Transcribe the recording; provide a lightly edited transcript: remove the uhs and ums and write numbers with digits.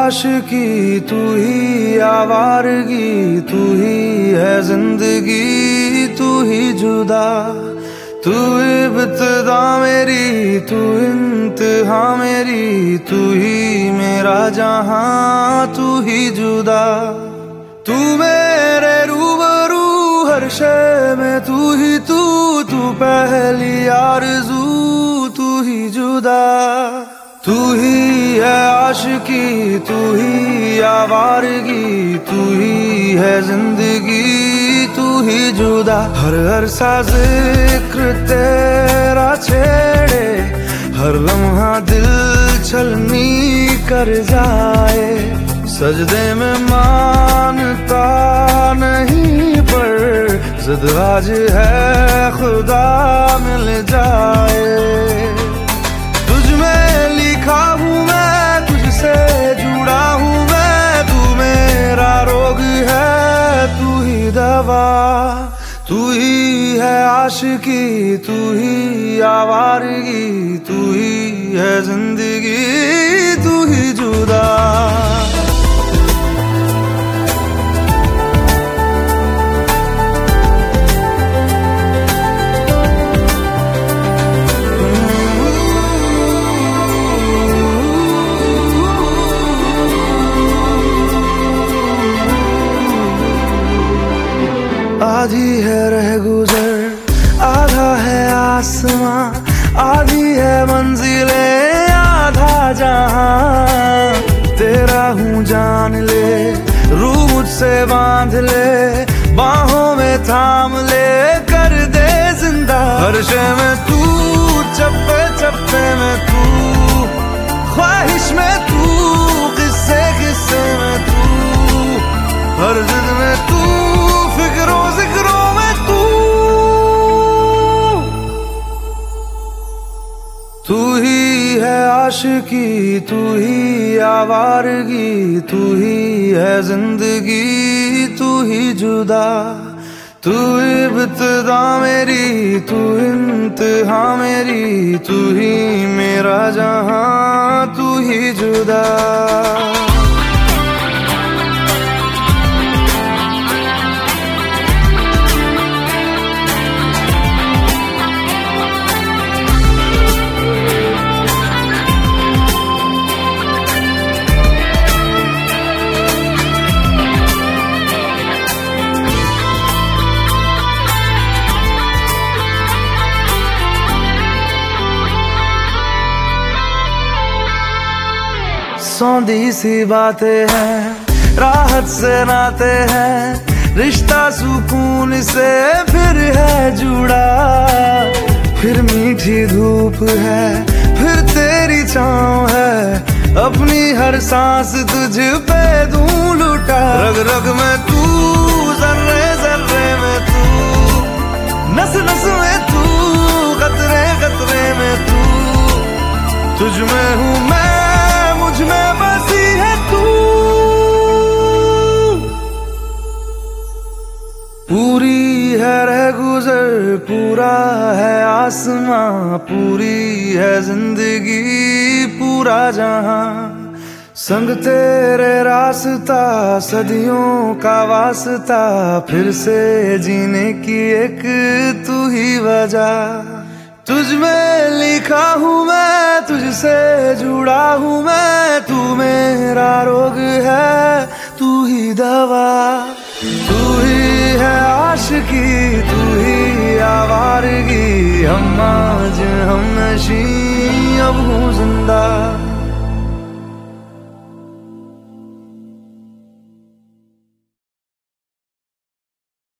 आशिकी, तू ही आवारगी, तू ही है जिंदगी, तू ही जुदा। तू इब्तिदा मेरी, तू इंतहा मेरी, तू ही मेरा जहां, तू ही जुदा। तू मेरे रूबरू हर शय में, तू ही तू पहली आरज़ू, तू ही जुदा। तू ही है आशिकी, तू ही आवारगी, तू ही है जिंदगी, तू ही जुदा। हर सा जिक्र तेरा छेड़े, हर लम्हा दिल छलनी कर जाए। सजदे में मानता नहीं पर जिद आज है खुदा मिल जाए। तुझ में लिखा हूँ मैं, तुझसे जुड़ा हूँ मैं, तू मेरा रोग है, तू ही दवा। तू ही है आशिकी, तू ही आवारगी, तू ही है जिंदगी, तू ही जुदा। आधी है रह गुजर, आधा है आसमां, आधी है मंजिले, आधा जहां। तेरा हूँ जान ले, रूह मुझसे बांध ले, बाहों में थाम ले, कर दे जिंदा। हर शय में तू, चप्पे चप्पे में तू, ख्वाहिश में तू, किस्से किस्से में तू, हर जिद में तू, फिक्रों जिक्रों में तू। तू ही है आशिकी, तू ही आवारगी, तू ही है जिंदगी, तू ही जुदा। तू इब्तिदा मेरी, तू इंतहा मेरी, तू ही मेरा जहां, तू ही जुदा। सौंधी सी बातें हैं, राहत से नाते हैं, रिश्ता सुकून से फिर है जुड़ा। फिर मीठी धूप है, फिर तेरी छाँव है, अपनी हर सांस तुझ पे दूं लुटा। रग रग में तू, जर्रे जर्रे में तू, नस नस में तू, कतरे कतरे में तू। तुझ में हूँ मैं, मुझ में बसी है तू। पूरी है रह गुजर, पूरा है आसमां, पूरी है जिंदगी, पूरा जहां। संग तेरे रास्ता, सदियों का वास्ता, फिर से जीने की एक तू ही वजह। तुझ में लिखा हूँ मैं, तुझसे जुड़ा हूँ मैं, तू मेरा रोग है, तू ही दवा। तू ही है